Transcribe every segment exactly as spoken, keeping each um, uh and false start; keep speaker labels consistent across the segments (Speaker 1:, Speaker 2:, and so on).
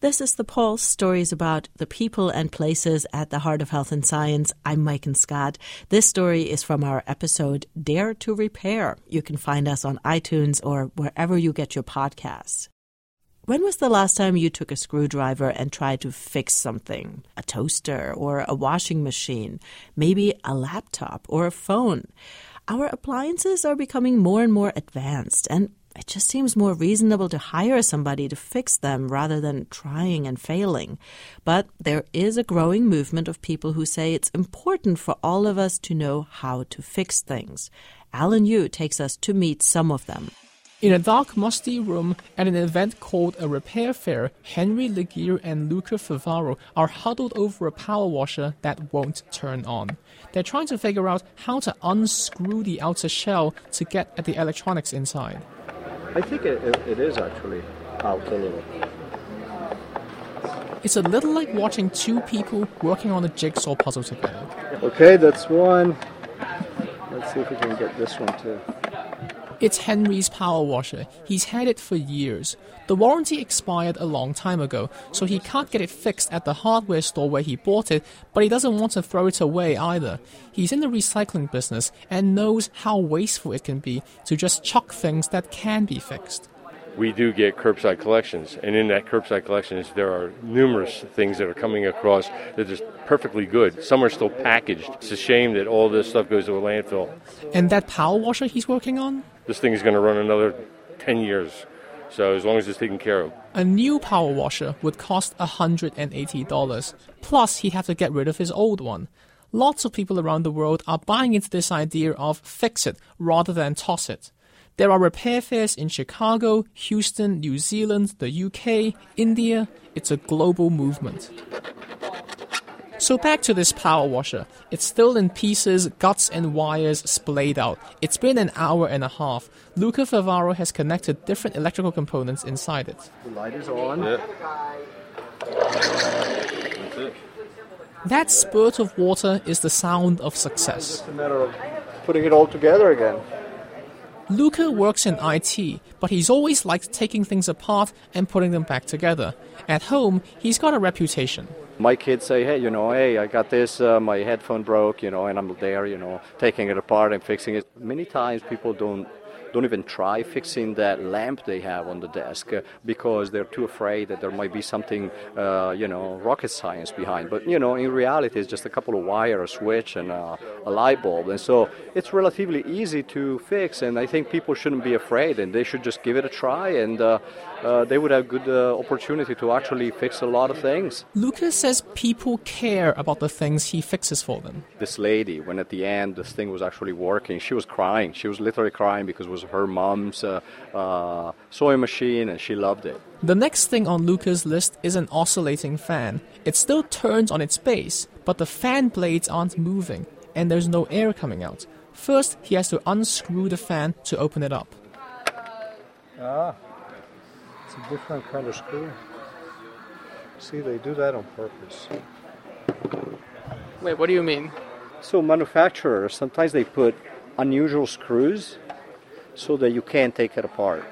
Speaker 1: This is The Pulse, stories about the people and places at the heart of health and science. I'm Maiken Scott. This story is from our episode, Dare to Repair. You can find us on iTunes or wherever you get your podcasts. When was the last time you took a screwdriver and tried to fix something? A toaster or a washing machine, maybe a laptop or a phone. Our appliances are becoming more and more advanced, and it just seems more reasonable to hire somebody to fix them rather than trying and failing. But there is a growing movement of people who say it's important for all of us to know how to fix things. Alan Yu takes us to meet some of them.
Speaker 2: In a dark, musty room at an event called a repair fair, Henry Legere and Luca Favaro are huddled over a power washer that won't turn on. They're trying to figure out how to unscrew the outer shell to get at the electronics inside.
Speaker 3: I think it, it, it is actually out a little.
Speaker 2: It's a little like watching two people working on a jigsaw puzzle together.
Speaker 3: Okay, that's one. Let's see if we can get this one too.
Speaker 2: It's Henry's power washer. He's had it for years. The warranty expired a long time ago, so he can't get it fixed at the hardware store where he bought it, but he doesn't want to throw it away either. He's in the recycling business and knows how wasteful it can be to just chuck things that can be fixed.
Speaker 4: We do get curbside collections, and in that curbside collections, there are numerous things that are coming across that are perfectly good. Some are still packaged. It's a shame that all this stuff goes to a landfill.
Speaker 2: And that power washer he's working on?
Speaker 4: This thing is going to run another ten years, so as long as it's taken care of.
Speaker 2: A new power washer would cost one hundred eighty dollars. Plus, he'd have to get rid of his old one. Lots of people around the world are buying into this idea of fix it rather than toss it. There are repair fairs in Chicago, Houston, New Zealand, the U K, India. It's a global movement. So back to this power washer. It's still in pieces, guts and wires splayed out. It's been an hour and a half. Luca Favaro has connected different electrical components inside it.
Speaker 3: The light is on.
Speaker 4: Yeah. That's it.
Speaker 2: That spurt of water is the sound of success.
Speaker 3: It's a matter of putting it all together again.
Speaker 2: Luca works in I T, but he's always liked taking things apart and putting them back together. At home, he's got a reputation.
Speaker 3: My kids say, hey, you know, hey, I got this, uh, my headphone broke, you know, and I'm there, you know, taking it apart and fixing it. Many times people don't don't even try fixing that lamp they have on the desk uh, because they're too afraid that there might be something, uh, you know, rocket science behind. But, you know, in reality, it's just a couple of wire, a switch, and uh, a light bulb. And so it's relatively easy to fix, and I think people shouldn't be afraid, and they should just give it a try, and uh, uh, they would have good uh, opportunity to actually fix a lot of things.
Speaker 2: Lucas says people care about the things he fixes for them.
Speaker 3: This lady, when at the end this thing was actually working, she was crying. She was literally crying because it was her mom's uh, uh, sewing machine, and she loved it.
Speaker 2: The next thing on Luca's list is an oscillating fan. It still turns on its base, but the fan blades aren't moving, and there's no air coming out. First, he has to unscrew the fan to open it up.
Speaker 3: Ah, it's a different kind of screw. See, they do that on purpose.
Speaker 2: Wait, what do you mean?
Speaker 3: So manufacturers, sometimes they put unusual screws so that you can't take it apart.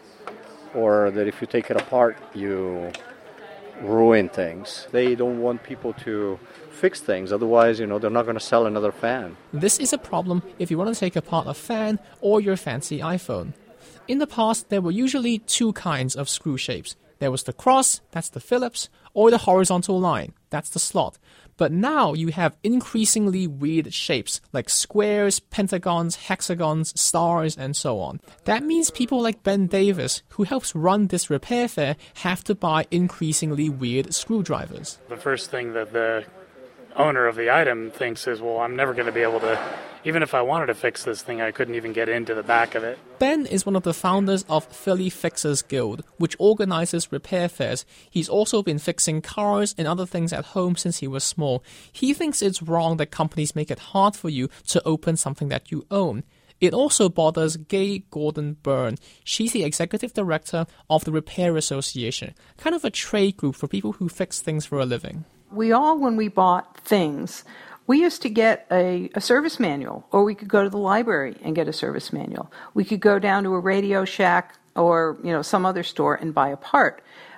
Speaker 3: Or that if you take it apart, you ruin things. They don't want people to fix things, otherwise, you know, they're not going to sell another fan.
Speaker 2: This is a problem if you want to take apart a fan or your fancy iPhone. In the past, there were usually two kinds of screw shapes. There was the cross, that's the Phillips, or the horizontal line, that's the slot. But now you have increasingly weird shapes like squares, pentagons, hexagons, stars, and so on. That means people like Ben Davis, who helps run this repair fair, have to buy increasingly weird screwdrivers.
Speaker 5: The first thing that the owner of the item thinks is, well, I'm never going to be able to, even if I wanted to fix this thing, I couldn't even get into the back of it.
Speaker 2: Ben is one of the founders of Philly Fixers Guild, which organizes repair fairs. He's also been fixing cars and other things at home since he was small. He thinks it's wrong that companies make it hard for you to open something that you own. It also bothers Gay Gordon Byrne. She's the executive director of the Repair Association, kind of a trade group for people who fix things for a living.
Speaker 6: We all, when we bought things, we used to get a, a service manual, or we could go to the library and get a service manual. We could go down to a Radio Shack or, you know, some other store and buy a part.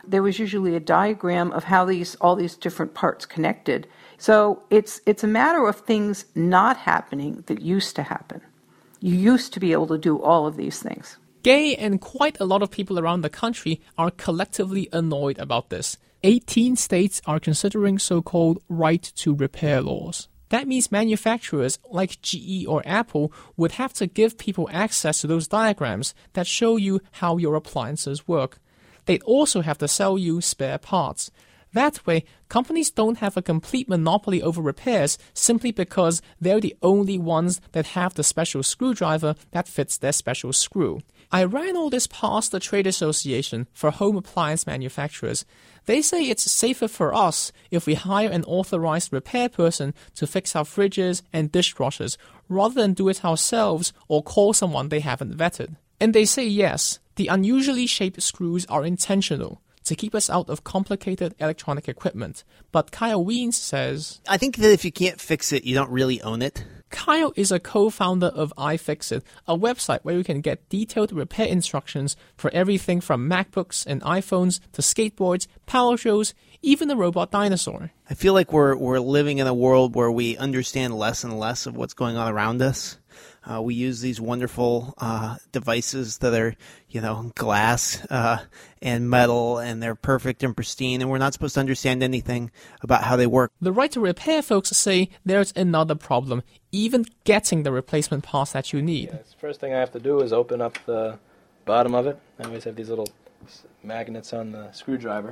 Speaker 6: there was usually a diagram of how these all these different parts connected. So it's it's a matter of things not happening that used to happen. You used to be able to do all of these things.
Speaker 2: Gay and quite a lot of people around the country are collectively annoyed about this. eighteen states are considering so-called right to repair laws. That means manufacturers like G E or Apple would have to give people access to those diagrams that show you how your appliances work. They'd also have to sell you spare parts. That way, companies don't have a complete monopoly over repairs simply because they're the only ones that have the special screwdriver that fits their special screw. I ran all this past the Trade Association for Home Appliance Manufacturers. They say it's safer for us if we hire an authorized repair person to fix our fridges and dishwashers rather than do it ourselves or call someone they haven't vetted. And they say yes, the unusually shaped screws are intentional to keep us out of complicated electronic equipment. But Kyle Wiens says,
Speaker 7: I think that if you can't fix it, you don't really own it.
Speaker 2: Kyle is a co-founder of iFixit, a website where you can get detailed repair instructions for everything from MacBooks and iPhones to skateboards, power shows, even the robot dinosaur.
Speaker 7: I feel like we're we're living in a world where we understand less and less of what's going on around us. Uh, we use these wonderful uh, devices that are, you know, glass uh, and metal, and they're perfect and pristine, and we're not supposed to understand anything about how they work.
Speaker 2: The right to repair folks say there's another problem, even getting the replacement parts that you need.
Speaker 8: Yeah, the first thing I have to do is open up the bottom of it. I always have these little magnets on the screwdriver.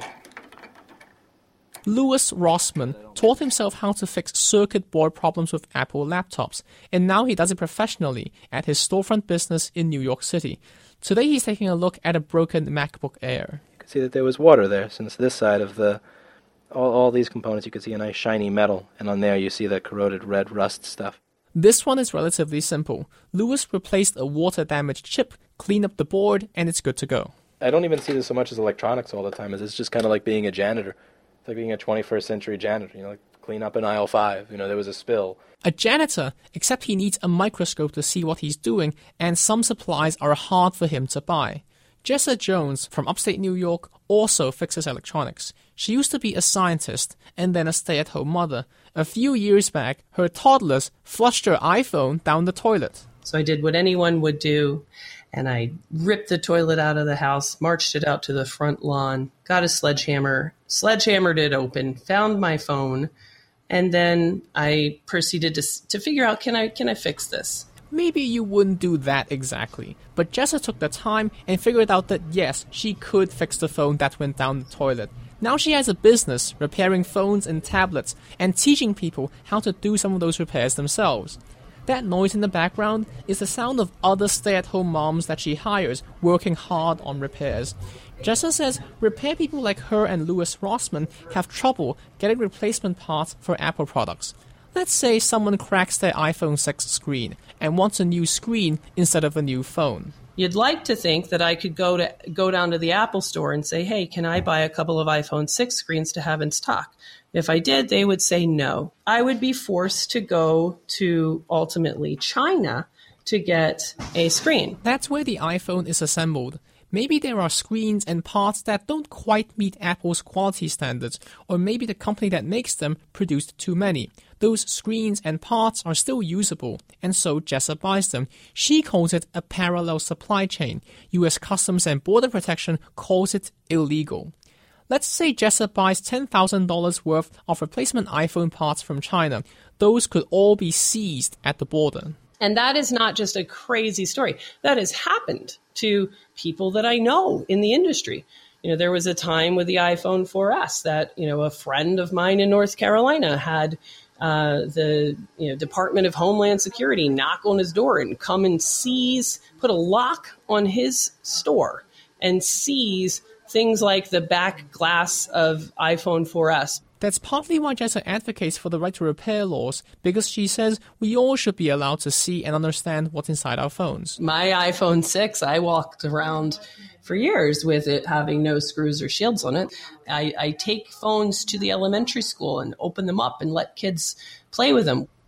Speaker 2: Louis Rossmann taught himself how to fix circuit board problems with Apple laptops, and now he does it professionally at his storefront business in New York City. Today he's taking a look at a broken MacBook Air.
Speaker 8: You can see that there was water there, since this side of the, all, all these components, you can see a nice shiny metal, and on there you see the corroded red rust stuff.
Speaker 2: This one is relatively simple. Louis replaced a water-damaged chip, cleaned up the board, and it's good to go.
Speaker 8: I don't even see this so much as electronics all the time, as it's just kind of like being a janitor. It's like being a twenty-first century janitor, you know, like clean up in aisle five, you know, there was a spill.
Speaker 2: A janitor, except he needs a microscope to see what he's doing, and some supplies are hard for him to buy. Jessa Jones from upstate New York also fixes electronics. She used to be a scientist and then a stay-at-home mother. A few years back, her toddlers flushed her iPhone down the toilet.
Speaker 9: So I did what anyone would do, and I ripped the toilet out of the house, marched it out to the front lawn, got a sledgehammer, sledgehammered it open, found my phone, and then I proceeded to to figure out, can I can I fix this?
Speaker 2: Maybe you wouldn't do that exactly, but Jessa took the time and figured out that yes, she could fix the phone that went down the toilet. Now she has a business repairing phones and tablets and teaching people how to do some of those repairs themselves. That noise in the background is the sound of other stay-at-home moms that she hires working hard on repairs. Jessa says repair people like her and Louis Rossmann have trouble getting replacement parts for Apple products. Let's say someone cracks their iPhone six screen and wants a new screen instead of a new phone.
Speaker 9: You'd like to think that I could go to go down to the Apple store and say, hey, can I buy a couple of iPhone six screens to have in stock? If I did, they would say no. I would be forced to go to, ultimately, China to get a screen.
Speaker 2: That's where the iPhone is assembled. Maybe there are screens and parts that don't quite meet Apple's quality standards, or maybe the company that makes them produced too many. Those screens and parts are still usable, and so Jessa buys them. She calls it a parallel supply chain. U S Customs and Border Protection calls it illegal. Let's say Jessa buys ten thousand dollars worth of replacement iPhone parts from China. Those could all be seized at the border.
Speaker 9: And that is not just a crazy story. That has happened to people that I know in the industry. You know, there was a time with the iPhone four S that, you know, a friend of mine in North Carolina had uh, the you know, Department of Homeland Security knock on his door and come and seize, put a lock on his store and seize things like the back glass of iPhone four S.
Speaker 2: That's partly why Jessa advocates for the right to repair laws, because she says we all should be allowed to see and understand what's inside our phones.
Speaker 9: My iPhone six, I walked around for years with it having no screws or shields on it. I, I take phones to the elementary school and open them up and let kids play with them.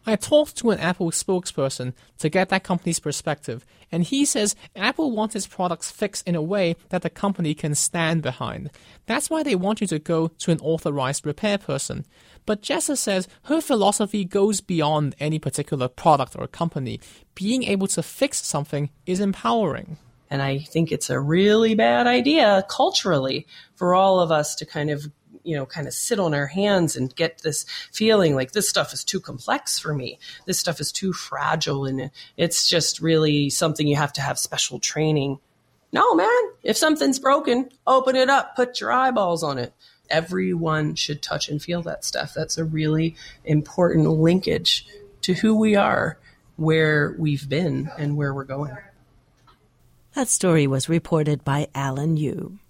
Speaker 2: I talked to an Apple spokesperson to get that company's perspective, and he says Apple wants its products fixed in a way that the company can stand behind. That's why they want you to go to an authorized repair person. But Jessa says her philosophy goes beyond any particular product or company. Being able to fix something is empowering.
Speaker 9: And I think it's a really bad idea culturally for all of us to kind of you know, kind of sit on our hands and get this feeling like this stuff is too complex for me. This stuff is too fragile and it's just really something you have to have special training. No, man, if something's broken, open it up, put your eyeballs on it. Everyone should touch and feel that stuff. That's a really important linkage to who we are, where we've been, and where we're going.
Speaker 1: That story was reported by Alan Yu.